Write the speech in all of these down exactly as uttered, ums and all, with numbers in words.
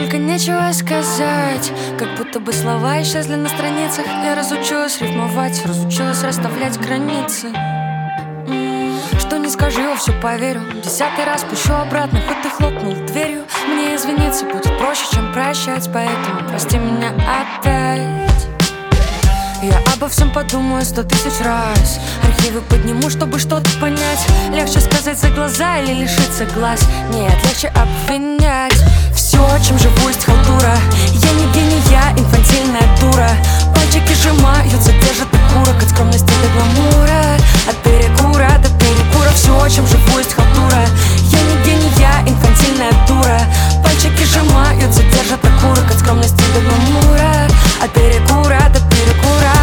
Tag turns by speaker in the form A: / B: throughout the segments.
A: столько нечего сказать, как будто бы слова исчезли на страницах. Я разучилась рифмовать, разучилась расставлять границы. Что не скажи, я все поверю. Десятый раз пущу обратно, хоть ты хлопнул дверью. Мне извиниться будет проще, чем прощать, поэтому прости меня опять. Я обо всем подумаю сто тысяч раз. Архивы подниму, чтобы что-то понять. Легче сказать за глаза или лишиться глаз. Нет, легче обвинять. Все, чем живу, есть халтура. Я не гений, я инфантильная дура. Пальчики сжимаются, держат окурок. От скромности до гламура, от перекура до перекура. Все, чем живу, есть халтура. Я не гений, я инфантильная дура. Пальчики сжимаются, держат окурок. От скромности до гламура, от перекура до перекура.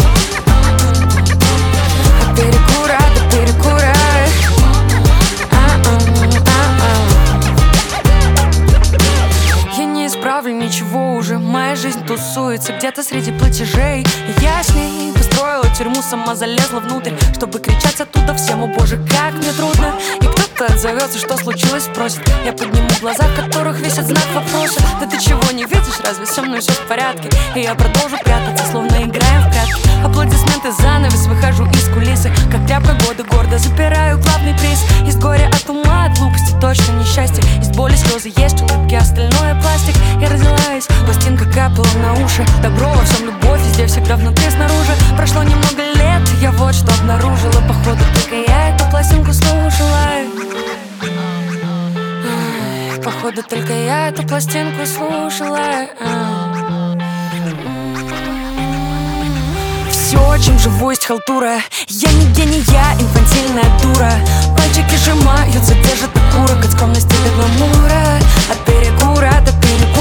A: От перекура до перекура. Я не исправлю ничего уже. Моя жизнь тусуется где-то среди платежей. Я с ней построила тюрьму, сама залезла внутрь, чтобы кричать оттуда всем: о боже, как мне трудно. И кто-то отзовется, что случилось, спросит. Я подниму глаза, в которых висит знак вопроса. Да ты чего не видишь, разве со мной все в порядке? И я продолжу прятаться, словно играем в прятки. Аплодисменты, занавес, выхожу из кулисы. Как тряпка года гордо забираю главный приз. Есть горе от ума, от глупости, точно несчастье. Есть боли, слезы, есть улыбки, остальное пластик. Я родилась, пластинка капала на уши. Добро во всем, любовь, везде, всегда внутри, снаружи. Прошло немного лет, я вот что обнаружила. Походу только я эту пластинку слушала. Походу только я эту пластинку слушала. Все, чем живу, есть халтура. Я не гений, я инфантильная дура. Пальчики сжимаются, держат окурок. От скромности до гламура, от перекура до перекура.